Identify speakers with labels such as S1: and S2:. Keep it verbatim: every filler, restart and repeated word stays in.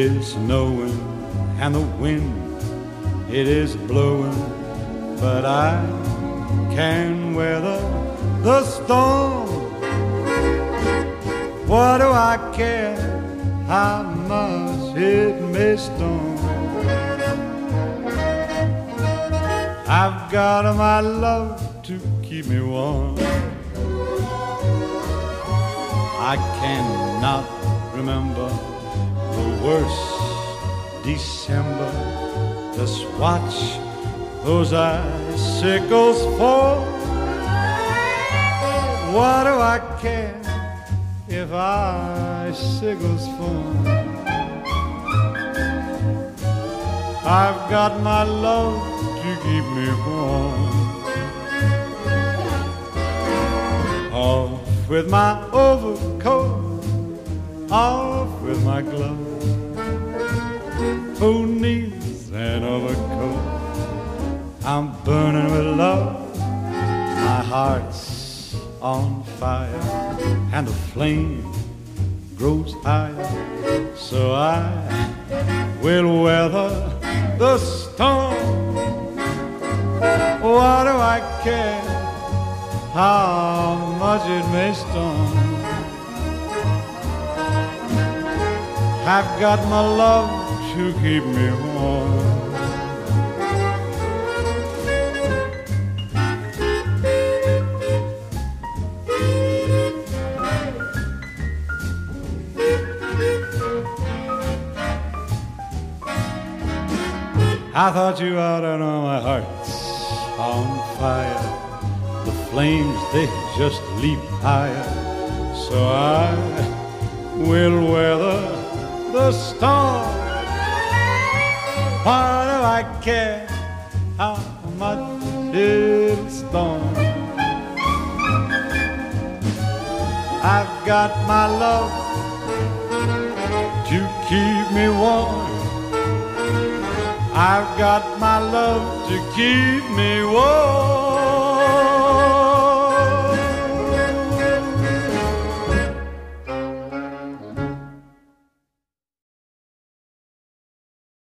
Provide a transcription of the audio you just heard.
S1: is snowing and the wind, it is blowing, but I can weather the storm. What do I care how much it may storm? I've got my love to keep me warm. I cannot remember the worst December. Just watch those icicles fall. What do I care if icicles fall? I've got my love to keep me warm. Off with my overcoat, off with my gloves. Who needs an overcoat? I'm burning with love. My heart's on fire and the flame grows higher, so I will weather the storm. What do I care how much it may storm? I've got my love to keep me warm. I thought you ought to know my heart's on fire. The flames, they just leap higher, so I will weather the storm. Why do I care how much it'll storm? I've got my love to keep me warm. I've got my love to keep me warm.